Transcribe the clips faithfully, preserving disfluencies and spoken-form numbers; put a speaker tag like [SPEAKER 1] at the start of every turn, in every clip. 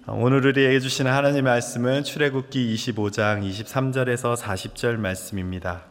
[SPEAKER 1] 오늘 우리에게 주시는 하나님의 말씀은 출애굽기 이십오 장 이십삼 절에서 사십 절 말씀입니다.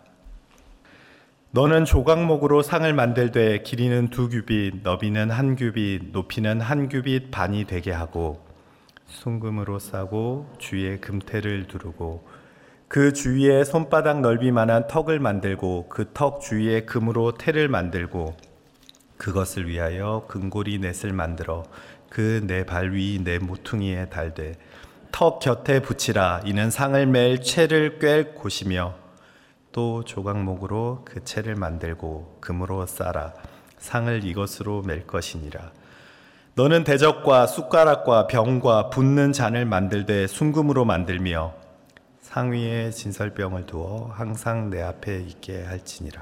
[SPEAKER 1] 너는 조각목으로 상을 만들되 길이는 두 규빗, 너비는 한 규빗, 높이는 한 규빗 반이 되게 하고 순금으로 싸고 주위에 금테를 두르고 그 주위에 손바닥 넓이만한 턱을 만들고 그 턱 주위에 금으로 테를 만들고 그것을 위하여 금고리 넷을 만들어 그 네 발 위 네 모퉁이에 달되 턱 곁에 붙이라. 이는 상을 맬 채를 꿰 곳이며 또 조각목으로 그 채를 만들고 금으로 싸라. 상을 이것으로 맬 것이니라. 너는 대적과 숟가락과 병과 붓는 잔을 만들되 순금으로 만들며 상 위에 진설병을 두어 항상 내 앞에 있게 할지니라.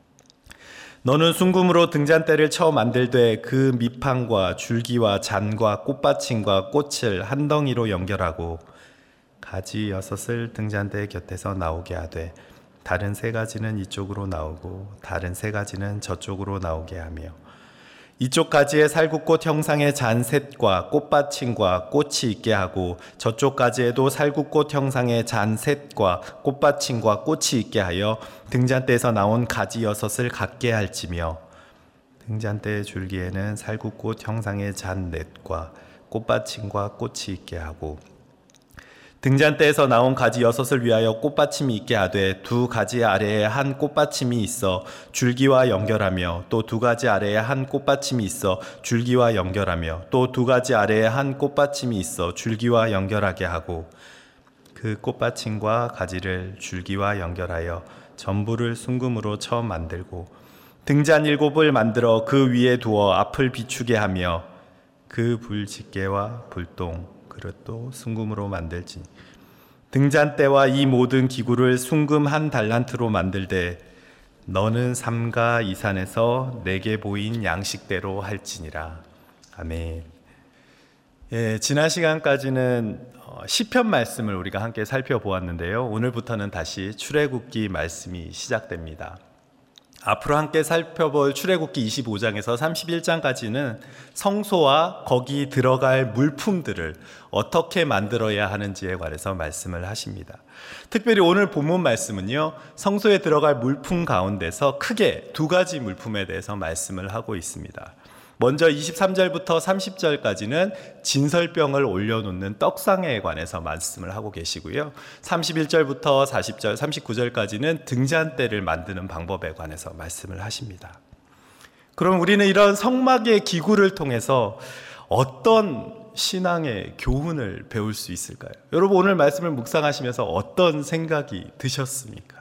[SPEAKER 1] 너는 순금으로 등잔대를 쳐 만들되 그 밑판과 줄기와 잔과 꽃받침과 꽃을 한 덩이로 연결하고 가지 여섯을 등잔대 곁에서 나오게 하되 다른 세 가지는 이쪽으로 나오고 다른 세 가지는 저쪽으로 나오게 하며 이쪽 가지에 살구꽃 형상의 잔 셋과 꽃받침과 꽃이 있게 하고 저쪽 가지에도 살구꽃 형상의 잔 셋과 꽃받침과 꽃이 있게 하여 등잔대에서 나온 가지 여섯을 갖게 할지며 등잔대의 줄기에는 살구꽃 형상의 잔 넷과 꽃받침과 꽃이 있게 하고 등잔대에서 나온 가지 여섯을 위하여 꽃받침이 있게 하되 두 가지 아래에 한 꽃받침이 있어 줄기와 연결하며 또 두 가지 아래에 한 꽃받침이 있어 줄기와 연결하며 또 두 가지 아래에 한 꽃받침이 있어 줄기와 연결하게 하고 그 꽃받침과 가지를 줄기와 연결하여 전부를 순금으로 쳐 만들고 등잔 일곱을 만들어 그 위에 두어 앞을 비추게 하며 그 불집게와 불똥 그릇도 순금으로 만들지. 등잔대와 이 모든 기구를 순금 한 달란트로 만들되 너는 삼가 이 산에서 내게 보인 양식대로 할지니라. 아멘. 예, 지난 시간까지는 시편 말씀을 우리가 함께 살펴보았는데요. 오늘부터는 다시 출애굽기 말씀이 시작됩니다. 앞으로 함께 살펴볼 출애굽기 이십오 장에서 삼십일 장까지는 성소와 거기 들어갈 물품들을 어떻게 만들어야 하는지에 관해서 말씀을 하십니다. 특별히 오늘 본문 말씀은요, 성소에 들어갈 물품 가운데서 크게 두 가지 물품에 대해서 말씀을 하고 있습니다. 먼저 이십삼 절부터 삼십 절까지는 진설병을 올려놓는 떡상에 관해서 말씀을 하고 계시고요. 삼십일 절부터 사십 절, 삼십구 절까지는 등잔대를 만드는 방법에 관해서 말씀을 하십니다. 그럼 우리는 이런 성막의 기구를 통해서 어떤 신앙의 교훈을 배울 수 있을까요? 여러분, 오늘 말씀을 묵상하시면서 어떤 생각이 드셨습니까?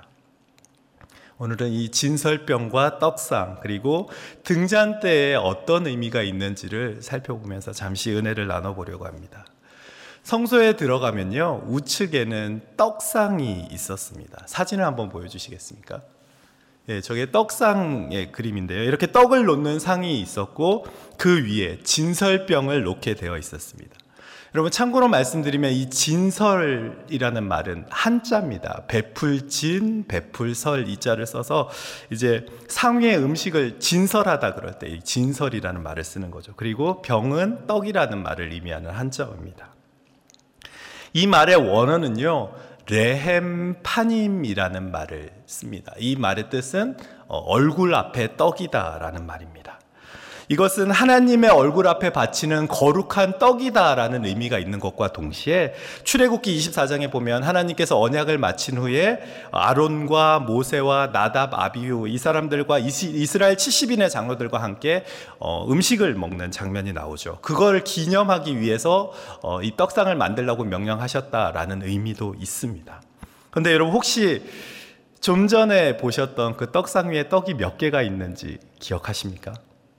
[SPEAKER 1] 오늘은 이 진설병과 떡상 그리고 등잔대에 어떤 의미가 있는지를 살펴보면서 잠시 은혜를 나눠보려고 합니다. 성소에 들어가면요, 우측에는 떡상이 있었습니다. 사진을 한번 보여주시겠습니까? 예, 저게 떡상의 그림인데요. 이렇게 떡을 놓는 상이 있었고 그 위에 진설병을 놓게 되어 있었습니다. 여러분, 참고로 말씀드리면 이 진설이라는 말은 한자입니다. 베풀진, 베풀설 이 자를 써서 이제 상위의 음식을 진설하다 그럴 때 이 진설이라는 말을 쓰는 거죠. 그리고 병은 떡이라는 말을 의미하는 한자어입니다. 이 말의 원어는요, 레헴파님이라는 말을 씁니다. 이 말의 뜻은 얼굴 앞에 떡이다라는 말입니다. 이것은 하나님의 얼굴 앞에 바치는 거룩한 떡이다라는 의미가 있는 것과 동시에 출애굽기 이십사 장에 보면 하나님께서 언약을 마친 후에 아론과 모세와 나답, 아비후 이 사람들과 이스라엘 칠십 인의 장로들과 함께 음식을 먹는 장면이 나오죠. 그걸 기념하기 위해서 이 떡상을 만들라고 명령하셨다라는 의미도 있습니다. 그런데 여러분, 혹시 좀 전에 보셨던 그 떡상 위에 떡이 몇 개가 있는지 기억하십니까?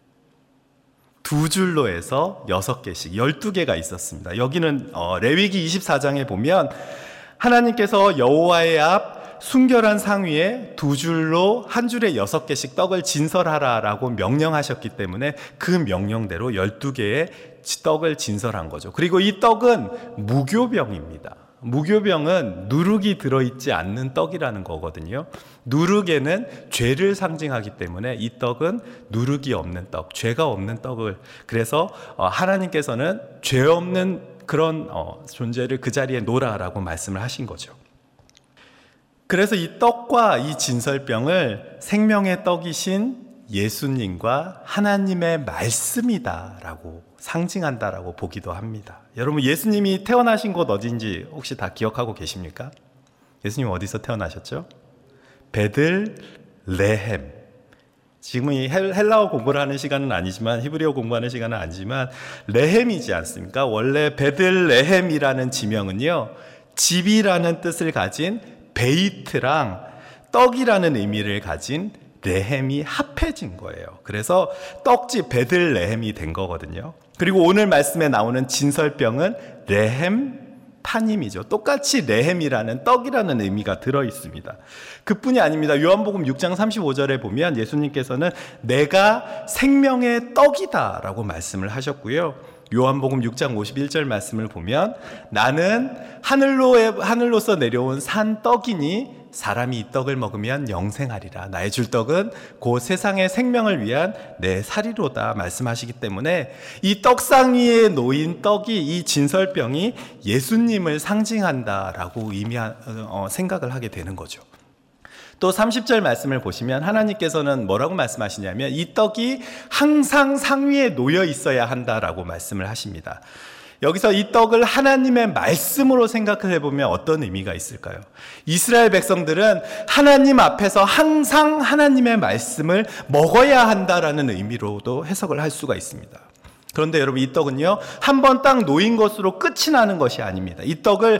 [SPEAKER 1] 두 줄로 해서 여섯 개씩, 열두 개가 있었습니다. 여기는 어, 레위기 이십사 장에 보면 하나님께서 여호와의 앞 순결한 상 위에 두 줄로 한 줄에 여섯 개씩 떡을 진설하라라고 명령하셨기 때문에 그 명령대로 열두 개의 떡을 진설한 거죠. 그리고 이 떡은 무교병입니다. 무교병은 누룩이 들어있지 않는 떡이라는 거거든요. 누룩에는 죄를 상징하기 때문에 이 떡은 누룩이 없는 떡, 죄가 없는 떡을, 그래서 하나님께서는 죄 없는 그런 어, 존재를 그 자리에 놓으라라고 말씀을 하신 거죠. 그래서 이 떡과 이 진설병을 생명의 떡이신 예수님과 하나님의 말씀이다라고 상징한다라고 보기도 합니다. 여러분, 예수님이 태어나신 곳 어딘지 혹시 다 기억하고 계십니까? 예수님 어디서 태어나셨죠? 베들레헴. 지금 이 헬라어 공부를 하는 시간은 아니지만, 히브리어 공부하는 시간은 아니지만 레헴이지 않습니까? 원래 베들레헴이라는 지명은요, 집이라는 뜻을 가진 베이트랑 떡이라는 의미를 가진 레헴이 합해진 거예요. 그래서 떡집 베들레헴이 된 거거든요. 그리고 오늘 말씀에 나오는 진설병은 레헴 파님이죠. 똑같이 레헴이라는 떡이라는 의미가 들어있습니다. 그뿐이 아닙니다. 요한복음 육 장 삼십오 절에 보면 예수님께서는 내가 생명의 떡이다 라고 말씀을 하셨고요. 요한복음 육 장 오십일 절 말씀을 보면 나는 하늘로, 하늘로서 내려온 산 떡이니 사람이 이 떡을 먹으면 영생하리라. 나의 줄 떡은 곧 세상의 생명을 위한 내 살이로다 말씀하시기 때문에 이 떡상 위에 놓인 떡이, 이 진설병이 예수님을 상징한다라고 의미, 어, 생각을 하게 되는 거죠. 또 삼십 절 말씀을 보시면 하나님께서는 뭐라고 말씀하시냐면 이 떡이 항상 상위에 놓여 있어야 한다라고 말씀을 하십니다. 여기서 이 떡을 하나님의 말씀으로 생각을 해보면 어떤 의미가 있을까요? 이스라엘 백성들은 하나님 앞에서 항상 하나님의 말씀을 먹어야 한다라는 의미로도 해석을 할 수가 있습니다. 그런데 여러분, 이 떡은요, 한 번 딱 놓인 것으로 끝이 나는 것이 아닙니다. 이 떡을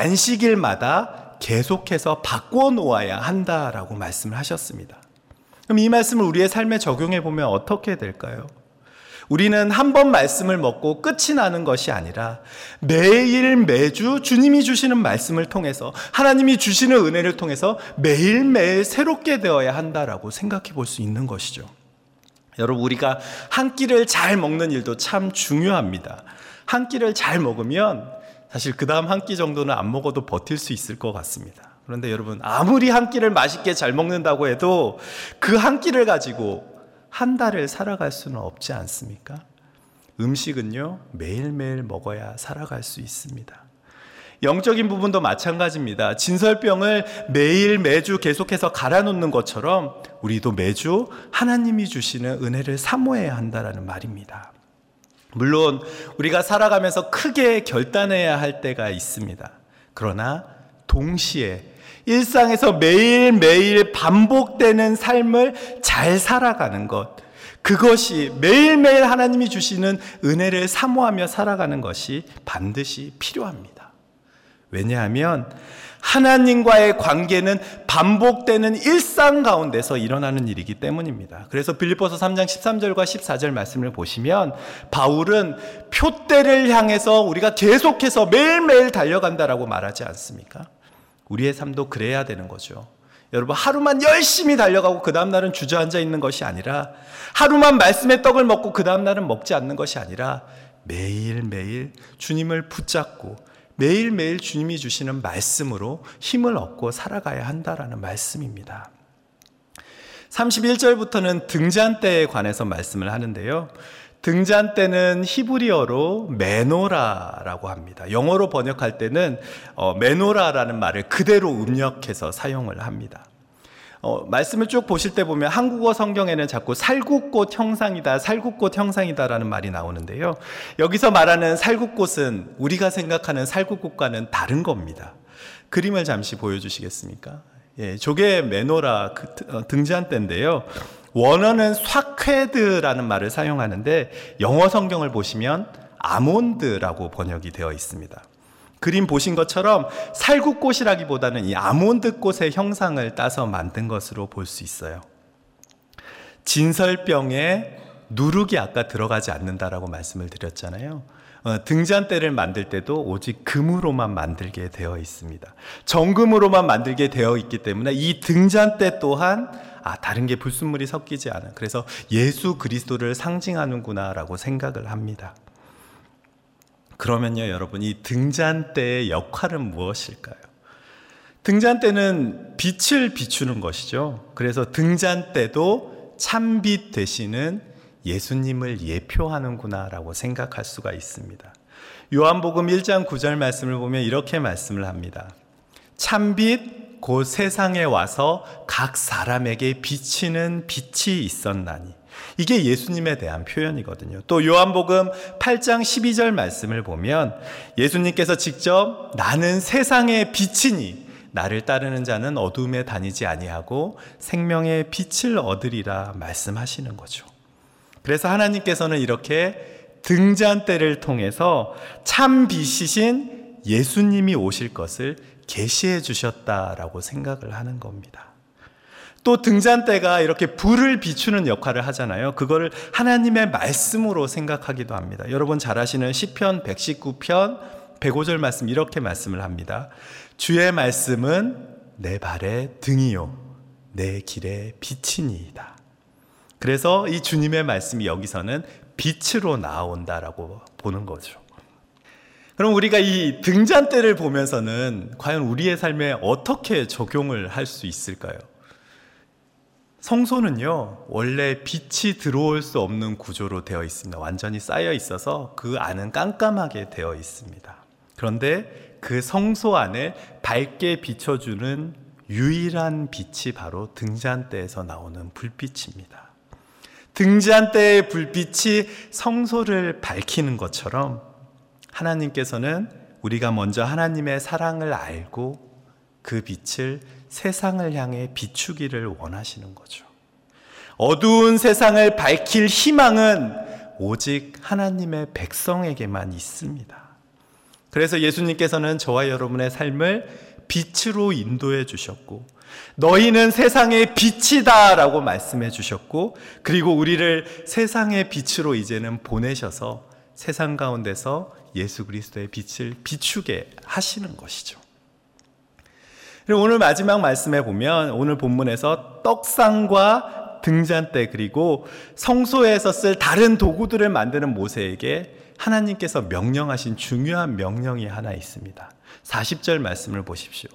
[SPEAKER 1] 안식일마다 계속해서 바꿔 놓아야 한다라고 말씀을 하셨습니다. 그럼 이 말씀을 우리의 삶에 적용해 보면 어떻게 될까요? 우리는 한 번 말씀을 먹고 끝이 나는 것이 아니라 매일 매주 주님이 주시는 말씀을 통해서, 하나님이 주시는 은혜를 통해서 매일매일 새롭게 되어야 한다라고 생각해 볼 수 있는 것이죠. 여러분, 우리가 한 끼를 잘 먹는 일도 참 중요합니다. 한 끼를 잘 먹으면 사실 그 다음 한 끼 정도는 안 먹어도 버틸 수 있을 것 같습니다. 그런데 여러분, 아무리 한 끼를 맛있게 잘 먹는다고 해도 그 한 끼를 가지고 한 달을 살아갈 수는 없지 않습니까? 음식은요, 매일매일 먹어야 살아갈 수 있습니다. 영적인 부분도 마찬가지입니다. 진설병을 매일 매주 계속해서 갈아놓는 것처럼 우리도 매주 하나님이 주시는 은혜를 사모해야 한다는 말입니다. 물론 우리가 살아가면서 크게 결단해야 할 때가 있습니다. 그러나 동시에 일상에서 매일매일 반복되는 삶을 잘 살아가는 것, 그것이 매일매일 하나님이 주시는 은혜를 사모하며 살아가는 것이 반드시 필요합니다. 왜냐하면 하나님과의 관계는 반복되는 일상 가운데서 일어나는 일이기 때문입니다. 그래서 빌립보서 삼 장 십삼 절과 십사 절 말씀을 보시면 바울은 표대를 향해서 우리가 계속해서 매일매일 달려간다라고 말하지 않습니까? 우리의 삶도 그래야 되는 거죠. 여러분, 하루만 열심히 달려가고 그 다음 날은 주저앉아 있는 것이 아니라, 하루만 말씀의 떡을 먹고 그 다음 날은 먹지 않는 것이 아니라 매일매일 주님을 붙잡고 매일매일 주님이 주시는 말씀으로 힘을 얻고 살아가야 한다라는 말씀입니다. 삼십일 절부터는 등잔대에 관해서 말씀을 하는데요. 등잔대는 히브리어로 메노라라고 합니다. 영어로 번역할 때는 어, 메노라라는 말을 그대로 음력해서 사용을 합니다. 어, 말씀을 쭉 보실 때 보면 한국어 성경에는 자꾸 살구꽃 형상이다, 살구꽃 형상이다라는 말이 나오는데요. 여기서 말하는 살구꽃은 우리가 생각하는 살구꽃과는 다른 겁니다. 그림을 잠시 보여주시겠습니까? 예, 저게 메노라 그, 어, 등잔대인데요. 원어는 쇠쾌드라는 말을 사용하는데 영어 성경을 보시면 아몬드라고 번역이 되어 있습니다. 그림 보신 것처럼 살구꽃이라기보다는 이 아몬드 꽃의 형상을 따서 만든 것으로 볼 수 있어요. 진설병에 누룩이 아까 들어가지 않는다라고 말씀을 드렸잖아요. 어, 등잔대를 만들 때도 오직 금으로만 만들게 되어 있습니다. 정금으로만 만들게 되어 있기 때문에 이 등잔대 또한 아, 다른 게 불순물이 섞이지 않은, 그래서 예수 그리스도를 상징하는구나라고 생각을 합니다. 그러면요, 여러분, 이 등잔대의 역할은 무엇일까요? 등잔대는 빛을 비추는 것이죠. 그래서 등잔대도 참빛 되시는 예수님을 예표하는구나라고 생각할 수가 있습니다. 요한복음 일 장 구 절 말씀을 보면 이렇게 말씀을 합니다. 참빛 곧 세상에 와서 각 사람에게 비치는 빛이 있었나니. 이게 예수님에 대한 표현이거든요. 또 요한복음 팔 장 십이 절 말씀을 보면 예수님께서 직접 나는 세상의 빛이니 나를 따르는 자는 어두움에 다니지 아니하고 생명의 빛을 얻으리라 말씀하시는 거죠. 그래서 하나님께서는 이렇게 등잔대를 통해서 참 빛이신 예수님이 오실 것을 계시해 주셨다라고 생각을 하는 겁니다. 또 등잔대가 이렇게 불을 비추는 역할을 하잖아요. 그거를 하나님의 말씀으로 생각하기도 합니다. 여러분 잘 아시는 시편 백십구 편 백오 절 말씀 이렇게 말씀을 합니다. 주의 말씀은 내 발의 등이요 내 길의 빛이니이다. 그래서 이 주님의 말씀이 여기서는 빛으로 나온다라고 보는 거죠. 그럼 우리가 이 등잔대를 보면서는 과연 우리의 삶에 어떻게 적용을 할 수 있을까요? 성소는요, 원래 빛이 들어올 수 없는 구조로 되어 있습니다. 완전히 쌓여 있어서 그 안은 깜깜하게 되어 있습니다. 그런데 그 성소 안을 밝게 비춰주는 유일한 빛이 바로 등잔대에서 나오는 불빛입니다. 등잔대의 불빛이 성소를 밝히는 것처럼 하나님께서는 우리가 먼저 하나님의 사랑을 알고 그 빛을 세상을 향해 비추기를 원하시는 거죠. 어두운 세상을 밝힐 희망은 오직 하나님의 백성에게만 있습니다. 그래서 예수님께서는 저와 여러분의 삶을 빛으로 인도해 주셨고 너희는 세상의 빛이다 라고 말씀해 주셨고 그리고 우리를 세상의 빛으로 이제는 보내셔서 세상 가운데서 예수 그리스도의 빛을 비추게 하시는 것이죠. 그리고 오늘 마지막 말씀에 보면 오늘 본문에서 떡상과 등잔대 그리고 성소에서 쓸 다른 도구들을 만드는 모세에게 하나님께서 명령하신 중요한 명령이 하나 있습니다. 사십 절 말씀을 보십시오.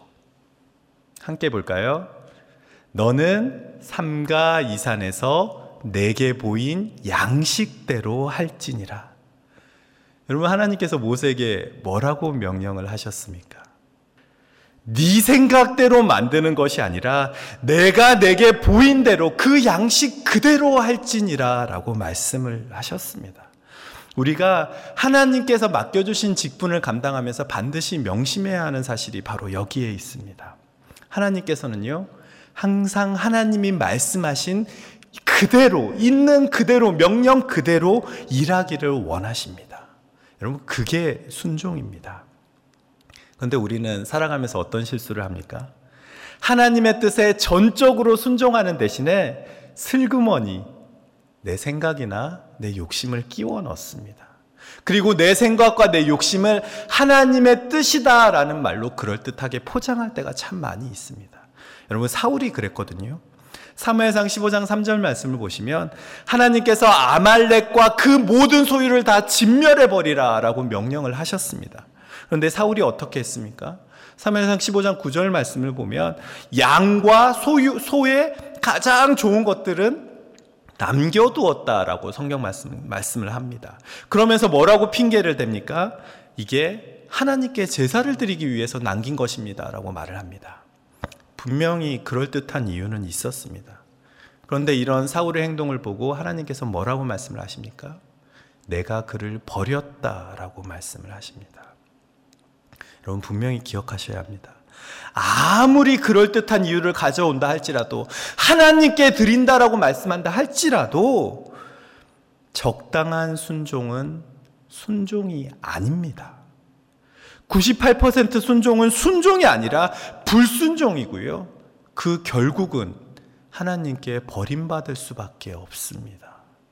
[SPEAKER 1] 함께 볼까요? 너는 삼가 이 산에서 내게 보인 양식대로 할지니라. 여러분 하나님께서 모세에게 뭐라고 명령을 하셨습니까? 네 생각대로 만드는 것이 아니라 내가 내게 보인 대로 그 양식 그대로 할지니라 라고 말씀을 하셨습니다. 우리가 하나님께서 맡겨주신 직분을 감당하면서 반드시 명심해야 하는 사실이 바로 여기에 있습니다. 하나님께서는요, 항상 하나님이 말씀하신 그대로, 있는 그대로, 명령 그대로 일하기를 원하십니다. 여러분, 그게 순종입니다. 그런데 우리는 살아가면서 어떤 실수를 합니까? 하나님의 뜻에 전적으로 순종하는 대신에 슬그머니 내 생각이나 내 욕심을 끼워 넣습니다. 그리고 내 생각과 내 욕심을 하나님의 뜻이다라는 말로 그럴듯하게 포장할 때가 참 많이 있습니다. 여러분 사울이 그랬거든요. 사무엘상 십오 장 삼 절 말씀을 보시면 하나님께서 아말렉과 그 모든 소유를 다 진멸해버리라 라고 명령을 하셨습니다. 그런데 사울이 어떻게 했습니까? 사무엘상 십오 장 구 절 말씀을 보면 양과 소유, 소의 가장 좋은 것들은 남겨두었다라고 성경 말씀, 말씀을 합니다. 그러면서 뭐라고 핑계를 댑니까? 이게 하나님께 제사를 드리기 위해서 남긴 것입니다 라고 말을 합니다. 분명히 그럴듯한 이유는 있었습니다. 그런데 이런 사울의 행동을 보고 하나님께서 뭐라고 말씀을 하십니까? 내가 그를 버렸다라고 말씀을 하십니다. 여러분 분명히 기억하셔야 합니다. 아무리 그럴듯한 이유를 가져온다 할지라도 하나님께 드린다라고 말씀한다 할지라도 적당한 순종은 순종이 아닙니다. 구십팔 퍼센트 순종은 순종이 아니라 불순종이고요. 그 결국은 하나님께 버림받을 수밖에 없습니다.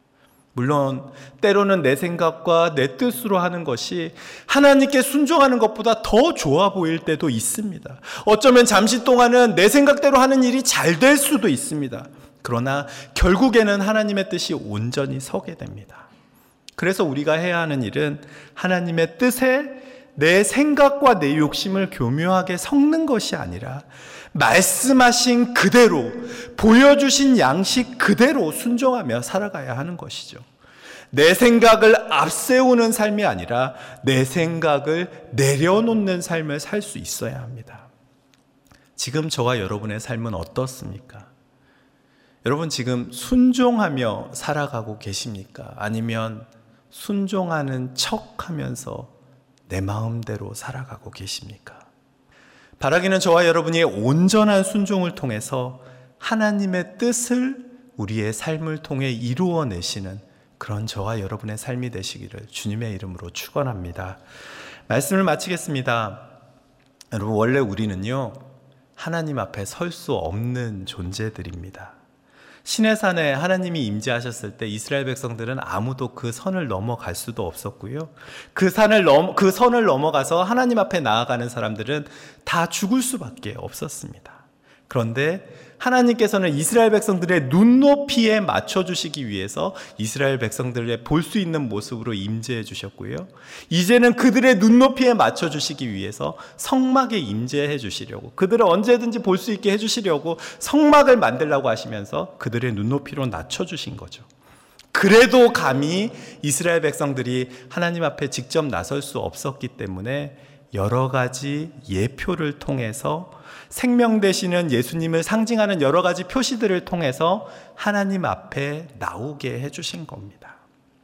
[SPEAKER 1] 물론 때로는 내 생각과 내 뜻으로 하는 것이 하나님께 순종하는 것보다 더 좋아 보일 때도 있습니다. 어쩌면 잠시 동안은 내 생각대로 하는 일이 잘 될 수도 있습니다. 그러나 결국에는 하나님의 뜻이 온전히 서게 됩니다. 그래서 우리가 해야 하는 일은 하나님의 뜻에 내 생각과 내 욕심을 교묘하게 섞는 것이 아니라 말씀하신 그대로 보여주신 양식 그대로 순종하며 살아가야 하는 것이죠. 내 생각을 앞세우는 삶이 아니라 내 생각을 내려놓는 삶을 살 수 있어야 합니다. 지금 저와 여러분의 삶은 어떻습니까? 여러분 지금 순종하며 살아가고 계십니까? 아니면 순종하는 척하면서 내 마음대로 살아가고 계십니까? 바라기는 저와 여러분이 온전한 순종을 통해서 하나님의 뜻을 우리의 삶을 통해 이루어내시는 그런 저와 여러분의 삶이 되시기를 주님의 이름으로 축원합니다. 말씀을 마치겠습니다. 여러분, 원래 우리는요 하나님 앞에 설 수 없는 존재들입니다. 시내산에 하나님이 임재하셨을 때 이스라엘 백성들은 아무도 그 선을 넘어갈 수도 없었고요. 그 산을 넘, 그 선을 넘어가서 하나님 앞에 나아가는 사람들은 다 죽을 수밖에 없었습니다. 그런데 하나님께서는 이스라엘 백성들의 눈높이에 맞춰주시기 위해서 이스라엘 백성들의 볼 수 있는 모습으로 임재해 주셨고요. 이제는 그들의 눈높이에 맞춰주시기 위해서 성막에 임재해 주시려고, 그들을 언제든지 볼 수 있게 해주시려고 성막을 만들라고 하시면서 그들의 눈높이로 낮춰주신 거죠. 그래도 감히 이스라엘 백성들이 하나님 앞에 직접 나설 수 없었기 때문에 여러 가지 예표를 통해서 생명 되시는 예수님을 상징하는 여러 가지 표시들을 통해서 하나님 앞에 나오게 해주신 겁니다.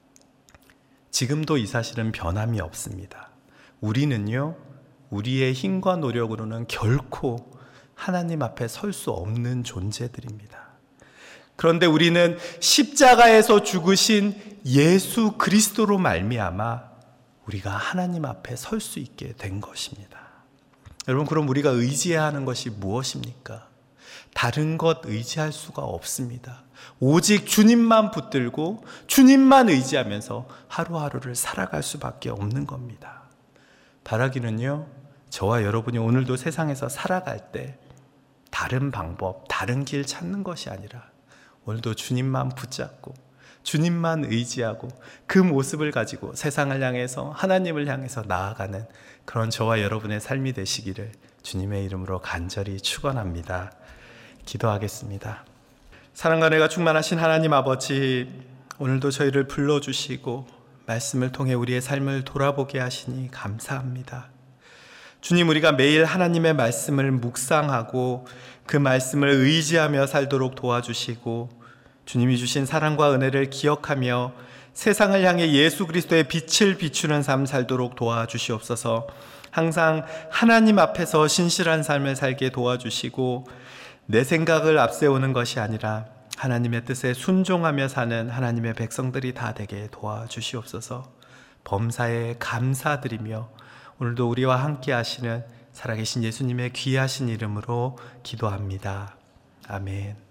[SPEAKER 1] 지금도 이 사실은 변함이 없습니다. 우리는요, 우리의 힘과 노력으로는 결코 하나님 앞에 설 수 없는 존재들입니다. 그런데 우리는 십자가에서 죽으신 예수 그리스도로 말미암아 우리가 하나님 앞에 설 수 있게 된 것입니다. 여러분, 그럼 우리가 의지해야 하는 것이 무엇입니까? 다른 것 의지할 수가 없습니다. 오직 주님만 붙들고 주님만 의지하면서 하루하루를 살아갈 수밖에 없는 겁니다. 바라기는요, 저와 여러분이 오늘도 세상에서 살아갈 때 다른 방법, 다른 길 찾는 것이 아니라 오늘도 주님만 붙잡고 주님만 의지하고 그 모습을 가지고 세상을 향해서 하나님을 향해서 나아가는 그런 저와 여러분의 삶이 되시기를 주님의 이름으로 간절히 축원합니다. 기도하겠습니다. 사랑과 은혜가 충만하신 하나님 아버지, 오늘도 저희를 불러주시고 말씀을 통해 우리의 삶을 돌아보게 하시니 감사합니다. 주님, 우리가 매일 하나님의 말씀을 묵상하고 그 말씀을 의지하며 살도록 도와주시고 주님이 주신 사랑과 은혜를 기억하며 세상을 향해 예수 그리스도의 빛을 비추는 삶 살도록 도와주시옵소서. 항상 하나님 앞에서 신실한 삶을 살게 도와주시고 내 생각을 앞세우는 것이 아니라 하나님의 뜻에 순종하며 사는 하나님의 백성들이 다 되게 도와주시옵소서. 범사에 감사드리며 오늘도 우리와 함께 하시는 살아계신 예수님의 귀하신 이름으로 기도합니다. 아멘.